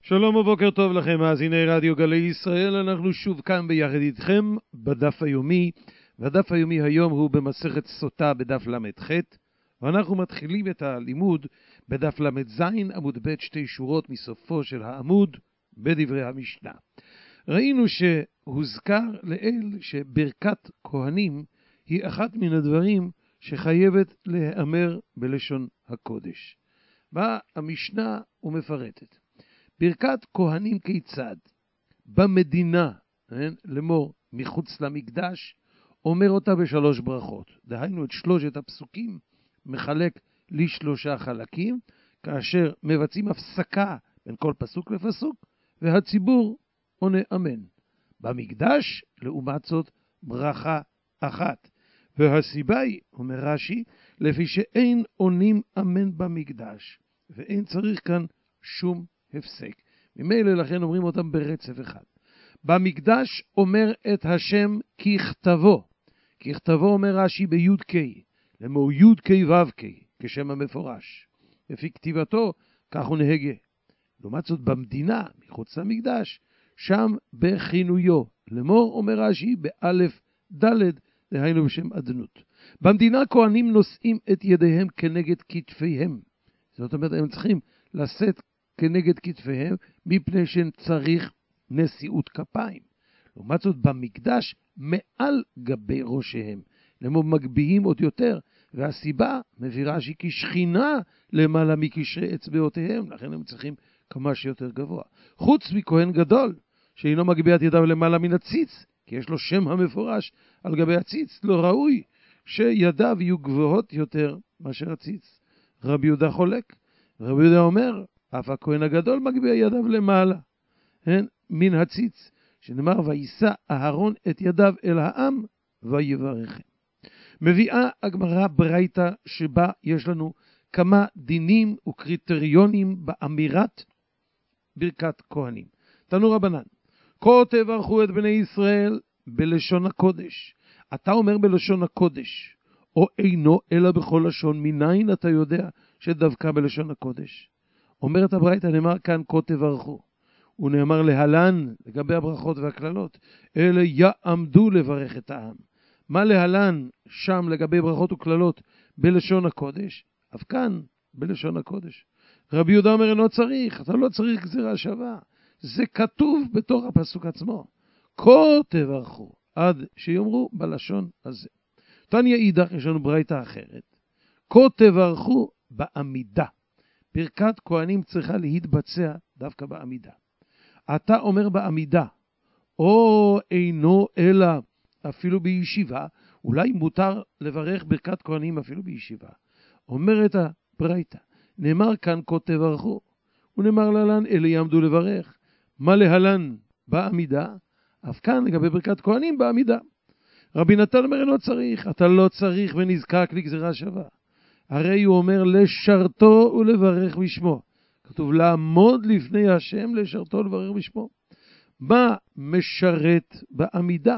שלום ובוקר טוב לכם, מאזיני רדיו גלי ישראל. אנחנו שוב כאן ביחד איתכם בדף היומי, והדף היומי היום הוא במסכת סוטה בדף למ"ח, ואנחנו מתחילים את הלימוד בדף למ"ז עמוד ב', שתי שורות מסופו של העמוד בדברי המשנה. ראינו שהוזכר לעיל שברכת כהנים היא אחת מן הדברים שחייבת להיאמר בלשון הקודש. באה המשנה ומפרטת. ברכת כהנים כיצד? במדינה, לאמור מחוץ למקדש, אומר אותה בשלוש ברכות. דהיינו את שלושת הפסוקים מחלק לשלושה חלקים, כאשר מבצעים הפסקה בין כל פסוק לפסוק, והציבור עונה אמן. במקדש, לעומת זאת, ברכה אחת. והסיבה היא, אומר רש"י, לפי שאין עונים אמן במקדש, ואין צריך כאן שום הפסק. ממילא לכן אומרים אותם ברצף אחד. במקדש אומר את השם ככתבו. ככתבו אומר רש"י בי"ק, לאמור י"ק ו"ק, כשם המפורש. לפי כתיבתו, כך הוא נהגה. לעומת זאת במדינה, מחוץ למקדש, שם בכינויו. לאמור אומר רש"י באלף ד', דהיינו בשם אדנות. במדינה כהנים נושאים את ידיהם כנגד כתפיהם. זאת אומרת, הם צריכים לשאת כנגד כתפיהם, מפני שצריך נשיאות כפיים. לעומת זאת במקדש, מעל גבי ראשיהם. לאמור מגביהים עוד יותר, והסיבה מביא רש"י כי שכינה למעלה מקשרי אצבעותיהם, לכן הם צריכים כמה שיותר גבוה. חוץ מכהן גדול, שאינו מגביה את ידיו למעלה מן הציץ, כי יש לו שם המפורש על גבי הציץ, לא ראוי שידיו יהיו גבוהות יותר מאשר הציץ. רבי יהודה חולק. רבי יהודה אומר, אף הכהן הגדול מגביה ידיו למעלה, מן הציץ, שנאמר וישא אהרון את ידיו אל העם ויברכם. מביאה הגמרא ברייתא שבה יש לנו כמה דינים וקריטריונים באמירת ברכת כהנים. תנו רבנן, כה תברכו את בני ישראל בלשון הקודש. אתה אומר בלשון הקודש, או אינו אלא בכל לשון, מניין אתה יודע שדווקא בלשון הקודש? אומרת הברייתא, נאמר כאן כה תברכו, ונאמר להלן לגבי הברכות והכללות, אלה יעמדו לברך את העם. מה להלן שם לגבי ברכות וכללות בלשון הקודש? אף כאן בלשון הקודש. רבי יהודה אומר אינו צריך, אתה לא צריך גזירה שווה, זה כתוב בתוך הפסוק עצמו. כה תברכו, עד שיאמרו בלשון הזה. תניא אידך, יש לנו ברייתא אחרת. כה תברכו בעמידה. ברכת כהנים צריכה להתבצע דווקא בעמידה. אתה אומר בעמידה, או אינו אלא אפילו בישיבה, אולי מותר לברך ברכת כהנים אפילו בישיבה. אומרת הברייתא, נאמר כאן כה תברכו, ונאמר להלן אלה יעמדו לברך. מה להלן בעמידה? אף כאן לגבי ברכת כהנים בעמידה. רבי נתן אומר אינו צריך, אתה לא צריך ונזקק לגזירה שווה. הרי הוא אומר לשרתו ולברך בשמו. כתוב לעמוד לפני השם, לשרתו ולברך בשמו. מה משרת בעמידה?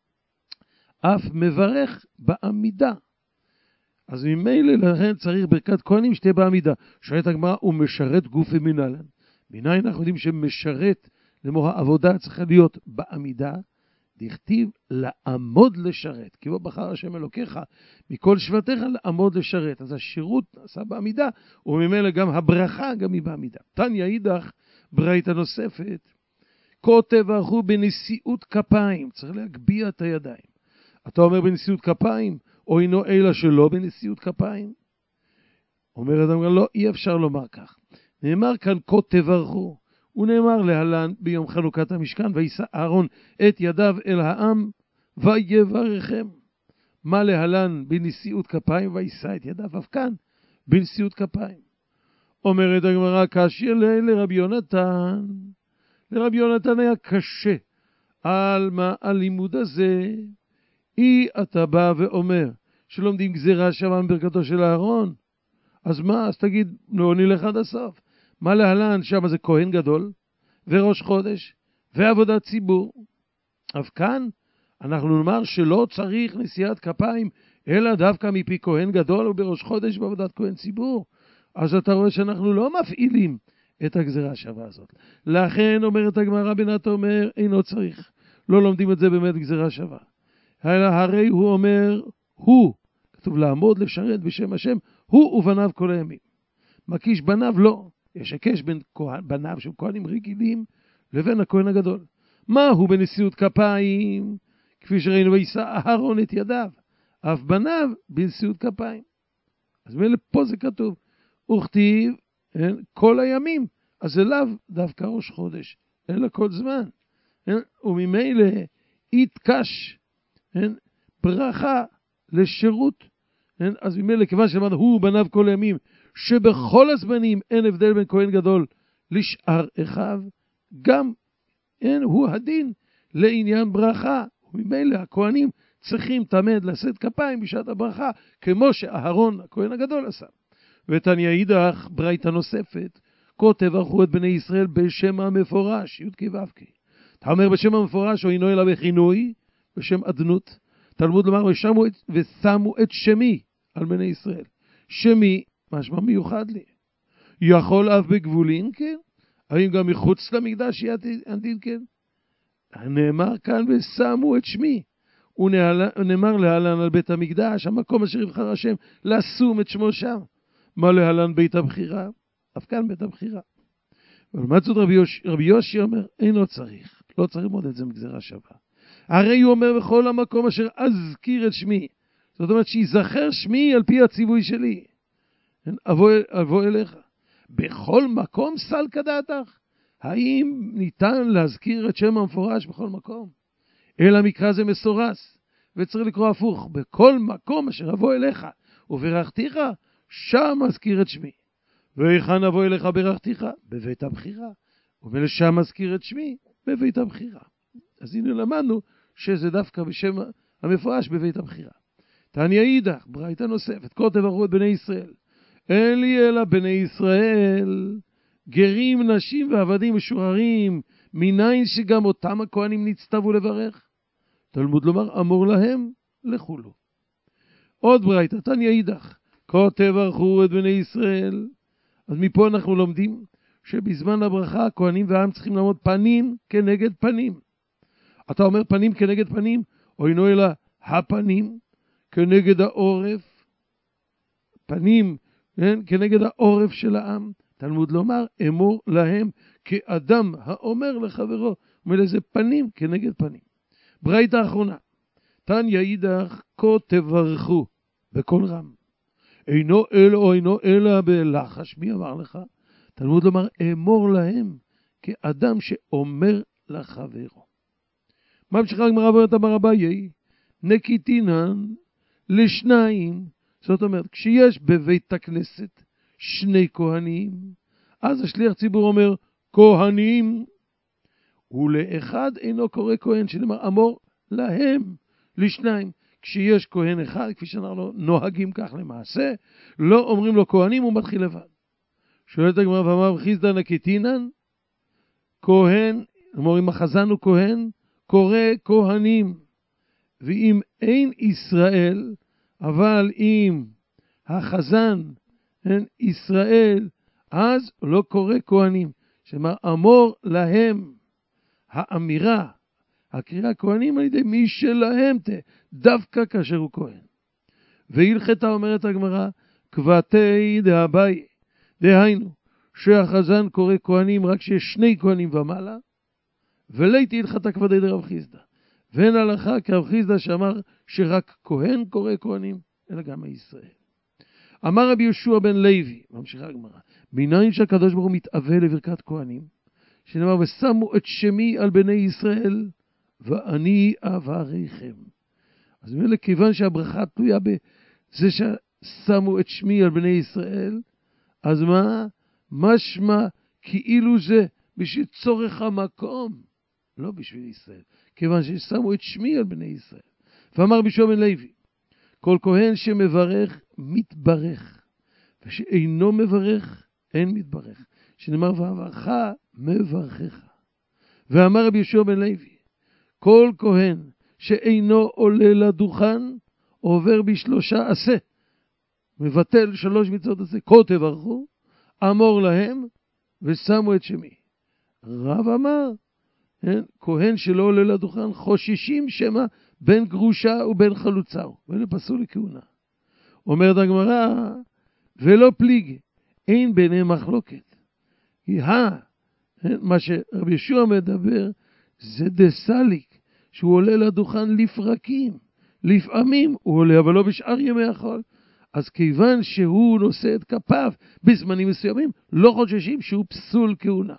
אף מברך בעמידה. אז ממילא לכן צריך ברכת כהנים שתהיה בעמידה. שואלת הגמרא, הוא משרת גופי מנהלן. מניין אנחנו יודעים שמשרת, לאמור העבודה צריכה להיות בעמידה, דכתיב לעמוד לשרת, כי בו בחר השם אלוקיך מכל שבטיך לעמוד לשרת. אז השירות נעשה בעמידה, וממילא גם הברכה גם היא בעמידה. תניא אידך, ברייתא נוספת, כה תברכו בנשיאות כפיים, צריך להגביה את הידיים. אתה אומר בנשיאות כפיים, או אינו אלא שלא בנשיאות כפיים? אומרת הגמרא, לא, אי אפשר לומר כך. נאמר כאן כה תברכו, ונאמר להלן ביום חנוכת המשכן, וישא אהרון את ידיו אל העם ויברכם. מה להלן בנשיאות כפיים? וישא את ידיו, אף כאן בנשיאות כפיים. אומרת הגמרא, קשיא לרבי יונתן. לרבי יונתן היה קשה על מה הלימוד הזה. אתה בא ואומר שלומדים גזירה שווה מברכתו של אהרון, אז מה? אז תגיד, לא נלך עד הסוף. מה להלן? שם זה כהן גדול וראש חודש ועבודת ציבור. אף כאן אנחנו נאמר שלא צריך נשיאת כפיים, אלא דווקא מפי כהן גדול ובראש חודש בעבודת כהן ציבור. אז אתה רואה שאנחנו לא מפעילים את הגזרה השווה הזאת. לכן אומרת הגמרא בנתו אומר, אינו צריך. לא לומדים את זה באמת גזרה שווה. הרי הוא אומר, הוא, כתוב לעמוד לשרת בשם השם, הוא ובניו כל הימים. מקיש בניו לא. יש הקש בין בניו שהם כהנים רגילים לבין הכהן הגדול. מה הוא בנשיאות כפיים? כפי שראינו וישא אהרון את ידיו. אף בניו בנשיאות כפיים. אז פה זה כתוב. וכתיב כל הימים. אז זה לאו דווקא ראש חודש, אלא כל זמן. וממילא יתקש ברכה לשירות. אז ממילא כיוון שלמד הוא בניו כל הימים, שבכל הזמנים אין הבדל בין כהן גדול לשאר אחיו, גם הוא הדין לעניין ברכה. וממילא הכהנים צריכים תמיד לשאת כפיים בשעת הברכה, כמו שאהרון הכהן הגדול עשה. ותניא אידך ברייתא נוספת, כותב ערכו את בני ישראל בשם המפורש, י' כ' ו' כ'. אתה אומר בשם המפורש, או אינו אלא בכינוי, בשם אדנות. תלמוד לומר, ושמו את שמי על בני ישראל. שמי, משמע מיוחד לי. יכול אף בגבולין, כן? האם גם מחוץ למקדש יהיה עתיד, כן? נאמר כאן, ושמו את שמי. הוא נאמר להלן על בית המקדש, המקום אשר יבחר השם, לשום את שמו שם. מה להלן בית הבחירה? אף כאן בית הבחירה. ולעומת זאת רבי יושי אומר, אינו צריך. לא צריך ללמוד את זה מגזרה שווה. הרי הוא אומר בכל המקום אשר אזכיר את שמי. זאת אומרת שיזכר שמי על פי הציווי שלי. אבוא אליך. בכל מקום סל כדעתך. האם ניתן להזכיר את שם המפורש בכל מקום? אלא מקרא זה מסורס. וצריך לקרוא הפוך. בכל מקום אשר אבוא אליך וברכתיך, שם אזכיר את שמי. והיכן אבוא אליך ברכתיך? בבית הבחירה. ולשם אזכיר את שמי? בבית הבחירה. אז הנה למדנו שזה דווקא בשם המפורש בבית הבחירה. תניא אידך, ברייתא נוספת, כותב ערכו את בני ישראל. אין לי אלא בני ישראל, גרים, נשים ועבדים משוחררים, מניין שגם אותם הכהנים נצטוו לברך. תלמוד לומר, אמור להם, לכו לו. עוד ברייתא, תניא אידך, כותב ערכו את בני ישראל. אז מפה אנחנו לומדים שבזמן הברכה הכהנים והעם צריכים לעמוד פנים כנגד פנים. אתה אומר פנים כנגד פנים, או אינו אלא הפנים כנגד העורף, פנים כנגד העורף של העם. תלמוד לומר, אמור להם כאדם האומר לחברו, אומר לזה פנים כנגד פנים. ברייתא האחרונה, תניא אידך, כה תברכו בקול רם. אינו אלא בלחש, מי אמר לך? תלמוד לומר, אמור להם כאדם שאומר לחברו. ממשיכה הגמרא ואומרת אמר אביי, נקיטינן לשניים. זאת אומרת, כשיש בבית הכנסת שני כהנים, אז השליח ציבור אומר, כהנים, ולאחד אינו קורא כהן, שנאמר, אמור להם לשניים. כשיש כהן אחד, כפי שאנחנו נוהגים כך למעשה, לא אומרים לו כהנים, הוא מתחיל לבד. שואלת הגמרא ואמר חיסדא נקיטינן, כהן, אמר אם החזן הוא כהן, קורא כהנים. ואם אין ישראל, אבל אם החזן אין ישראל, אז לא קורא כהנים. שאומר, אמור להם, האמירה, הקריאה כהנים על ידי מי שלהם דווקא כאשר הוא כהן. והלכתה אומרת הגמרא, כבתי דאביי, דהיינו, שהחזן קורא כהנים רק שיש שני כהנים ומעלה, וליתי הלכתה כבתי דרב חיסדא. ואין הלכה כרב חיסדא שאמר שרק כהן קורא כהנים, אלא גם הישראל. אמר רבי יהושע בן לוי, ממשיכה הגמרא, מניין שהקדוש ברוך הוא מתאווה לברכת כהנים, שנאמר, ושמו את שמי על בני ישראל, ואני אברכם. אז מילא כיוון שהברכה תלויה בזה ששמו את שמי על בני ישראל, אז מה? משמע כאילו זה בשביל צורך המקום, לא בשביל ישראל. כיוון ששמו את שמי על בני ישראל. ואמר רבי יהושע בן לוי, כל כהן שמברך, מתברך. ושאינו מברך, אין מתברך. שנאמר, ואהבך מברכך. ואמר רבי יהושע בן לוי, כל כהן שאינו עולה לדוכן, עובר בשלושה עשה. מבטל 3 מצוות עשה. כה תברכו, אמור להם, ושמו את שמי. רב אמר, כהן שלא עולה לדוכן, חוששים שמא בין גרושה ובין חלוצה, ולפסול לכהונה. אומרת הגמרא, ולא פליג, אין ביניהם מחלוקת. מה שרבי ישוע מדבר, זה דסליק, שהוא עולה לדוכן לפרקים. לפעמים הוא עולה, אבל לא בשאר ימי החול. אז כיוון שהוא נושא את כפיו בזמנים מסוימים, לא חוששים שהוא פסול כהונה.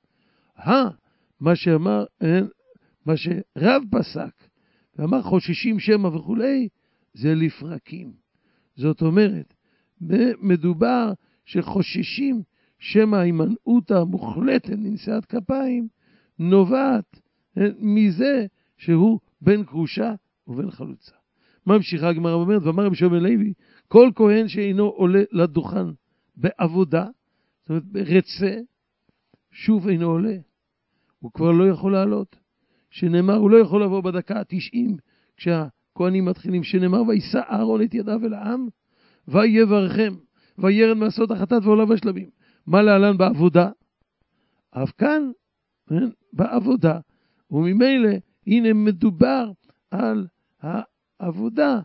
מה שאמר, מה שרב פסק, ואמר חוששים שמא וכולי, זה לפרקים. זאת אומרת, מדובר שחוששים שמא ההימנעות המוחלטת לנשיאת כפיים, נובעת מזה שהוא בין גרושה ובין חלוצה. ממשיכה הגמרא ואומרת, ואמר רבי שמעון בן לוי, כל כהן שאינו עולה לדוכן בעבודה, זאת אומרת ברצה, שוב אינו עולה. הוא כבר לא יכול לעלות. שנאמר, הוא לא יכול לבוא בדקה ה-90, כשהכהנים מתחילים, שנאמר, וישא אהרון את ידיו אל העם, ויברכם, וירד מעשות החטאת ועולה בשלבים. מה להלן בעבודה? אף כאן, בעבודה, וממילא, הנה מדובר על העבודה,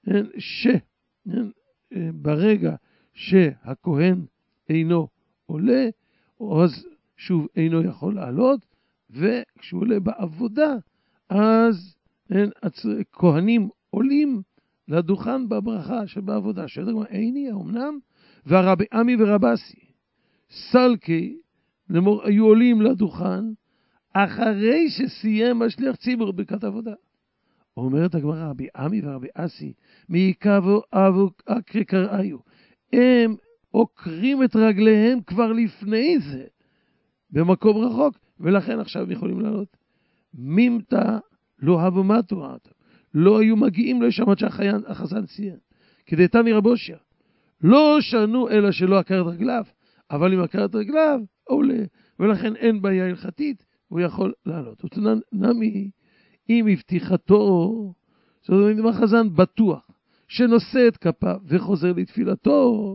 שברגע שהכהן אינו עולה, אז שוב אינו יכול לעלות, וכשהוא עולה בעבודה, אז כהנים עולים לדוכן בברכה שבעבודה. שאתה אומר, איני, האמנם? והרבי עמי ורבסי, סלקי, היו עולים לדוכן, אחרי שסיים השליח ציבור ברכת עבודה. אומרת הגמרא, רבי עמי ורבי אסי, מעיקבו אבו אקרי קראיו, הם עוקרים את רגליהם כבר לפני זה, במקום רחוק, ולכן עכשיו הם יכולים לעלות. מימתא לא הבו מתו, לא היו מגיעים לשם עד שהחזן ציין. כדי תני רבושיה, לא שנו אלא שלא עקר את רגליו, אבל אם עקר את רגליו, עולה, ולכן אין בעיה הלכתית, הוא יכול לעלות. נמי, אם הבטיחתו, זאת אומרת, אם החזן בטוח, שנושא את כפיו וחוזר לתפילתו,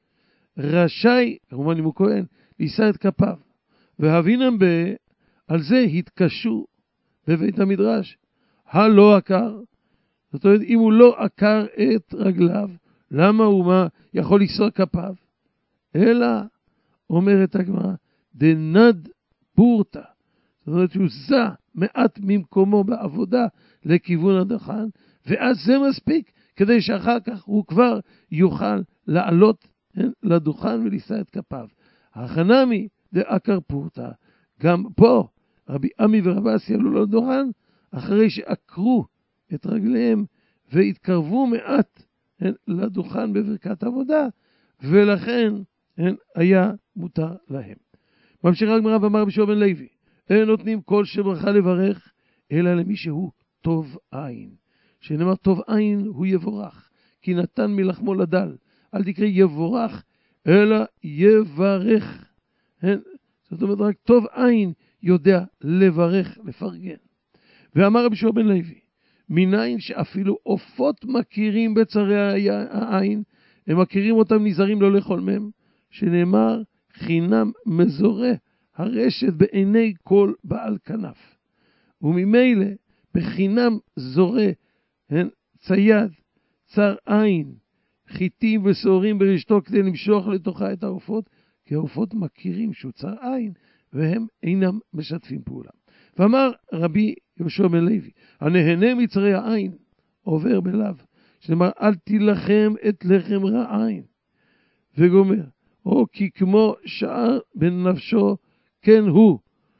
רשאי, כמובן אם הוא כהן, לישא את כפיו. והבינם על זה התקשו בבית המדרש, הלא עקר, זאת אומרת, אם הוא לא עקר את רגליו, למה הוא יכול לישא כפיו? אלא, אומרת הגמרא, דנד פורתא, זאת אומרת שהוא זע מעט ממקומו בעבודה לכיוון הדוכן, ואז זה מספיק כדי שאחר כך הוא כבר יוכל לעלות לדוכן ולישא את כפיו. החנמי דעקר פורתא, גם פה רבי עמי ורבסי עלו לדוכן אחרי שעקרו את רגליהם והתקרבו מעט לדוכן בברכת עבודה, ולכן היה מותר להם. ממשיכה הגמרא ואמר רבי שמעון בן לוי, אין נותנים כל שברכה לברך, אלא למי שהוא טוב עין. שנאמר טוב עין הוא יבורך, כי נתן מלחמו לדל. אל תקרא יבורך, אלא יברך. זאת אומרת, רק טוב עין יודע לברך, לפרגן. ואמר רבי שמעון בן לוי, מניין שאפילו עופות מכירים בצרי העין, הם מכירים אותם נזהרים לא לאכול מהם, שנאמר חינם מזורה הרשת בעיני כל בעל כנף. וממילא בחינם זורה צייד, צר עין, חיטים וסוהרים ברשתו כדי למשוך לתוכה את העופות, כי העופות מכירים שהוא צר עין והם אינם משתפים פעולה. ואמר רבי יהושע בן לוי, הנהנה מצרי העין עובר בלאו, שנאמר אל תילחם את לחם רע עין, וגומר, או כי כמו שער בין נפשו כן הוא,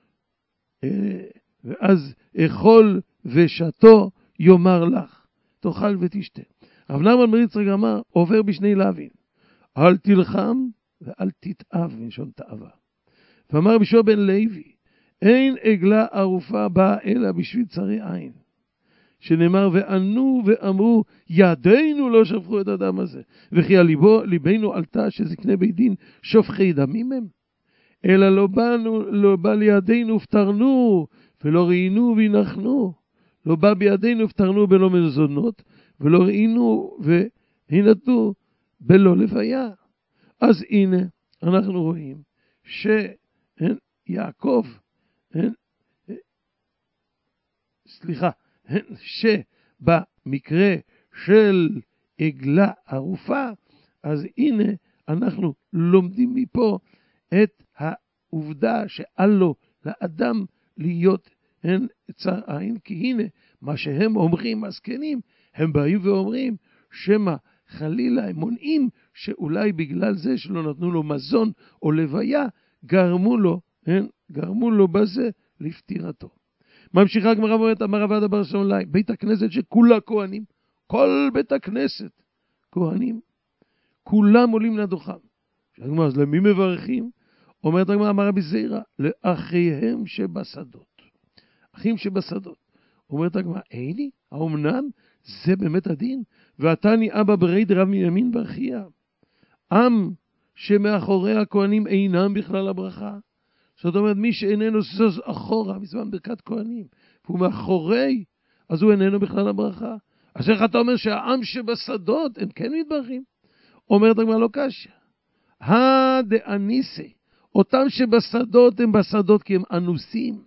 ואז אכול ושתו יאמר לך, תאכל ותשתה. רב נחמן בר יצחק אמר, עובר בשני לאווין, אל תלחם ואל תתאב, מלשון תאווה. ואמר רבי יהושע בן לוי, אין עגלה ערופה באה אלא בשביל צרי עין, שנאמר וענו ואמרו ידינו לא שפכו את הדם הזה, וכי על ליבנו עלתה שזקני בית דין שופכי דמים הם, אלא לא בא לידינו ופטרנו ולא ראינו וינחנו, לא בא בידינו ופטרנו בלא מזונות ולא ראינו והינתנו בלא לוויה. אז הנה אנחנו רואים שיעקב, שבמקרה של עגלה ערופה, אז הנה אנחנו לומדים מפה את העובדה שאל לו לאדם להיות צר עין, כי הנה מה שהם אומרים הזקנים, הם באים ואומרים שמה חלילה הם מונעים שאולי בגלל זה שלא נתנו לו מזון או לוויה, גרמו לו בזה לפטירתו. ממשיכה הגמרא ואומרת, אמר רב עדה בר שמואל, בית הכנסת שכולה כהנים, כל בית הכנסת כהנים, כולם עולים לדוכן. הגמרא, אז למי מברכים? אומרת הגמרא, אמר רבי זעירא, לאחיהם שבשדות. אחים שבשדות. אומרת הגמרא, איני, האומנם? זה באמת הדין? ועתני אבא ברי דרב מימין ברכיה. עם שמאחורי הכהנים אינם בכלל הברכה. זאת אומרת, מי שאיננו זוז אחורה בזמן ברכת כהנים, והוא מאחורי, אז הוא איננו בכלל הברכה. אז איך אתה אומר שהעם שבשדות הם כן מתברכים? אומרת הגמרא, לא קשיא. דאניסה, אותם שבשדות הם בשדות כי הם אנוסים.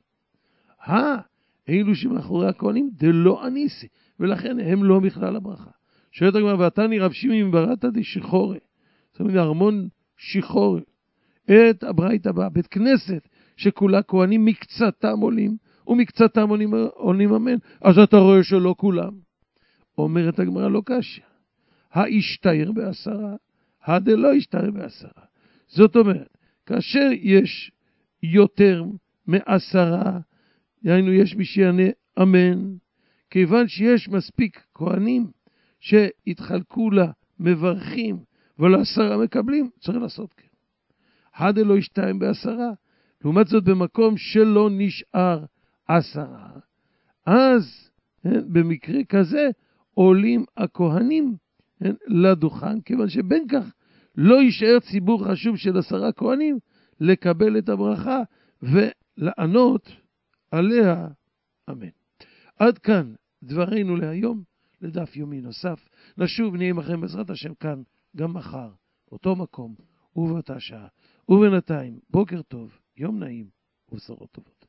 אלו שמאחורי הכהנים דלא אניסה, ולכן הם לא בכלל הברכה. שואלת הגמרא, ועתני רב שמעי מברתא דשיחורי, זאת אומרת, ארמון שיחורי, את הברייתא הבאה, בית כנסת שכולה כהנים מקצתם עולים, ומקצתם עולים אמן. אז אתה רואה שלא כולם. אומרת הגמרא, לא קשיא. השתער בעשרה, דלא השתער בעשרה. זאת אומרת, כאשר יש יותר מעשרה, יענו יש מי שיענה אמן, כיוון שיש מספיק כהנים שהתחלקו למברכים ולעשרה מקבלים, צריך לעשות כן. דלא השתער בעשרה. לעומת זאת במקום שלא נשאר עשרה, אז במקרה כזה עולים הכהנים לדוכן, כיוון שבין כך לא יישאר ציבור חשוב של 10 כהנים לקבל את הברכה ולענות עליה אמן. עד כאן דברינו להיום, לדף יומי נוסף. נשוב נהיה עמכם בעזרת השם כאן גם מחר, אותו מקום ובאותה שעה. ובינתיים בוקר טוב, יום נעים ובשורות טובות.